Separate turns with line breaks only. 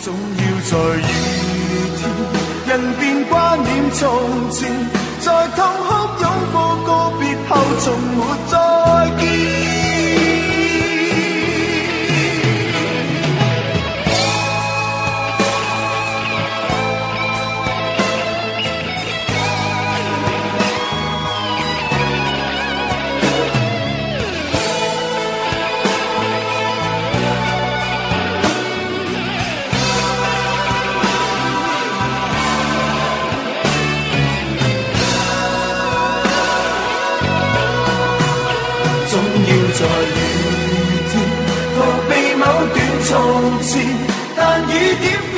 總要在雨天，人便掛念從前，在痛哭擁抱告別後，從沒再見。在雨天逃避某段從前，但雨點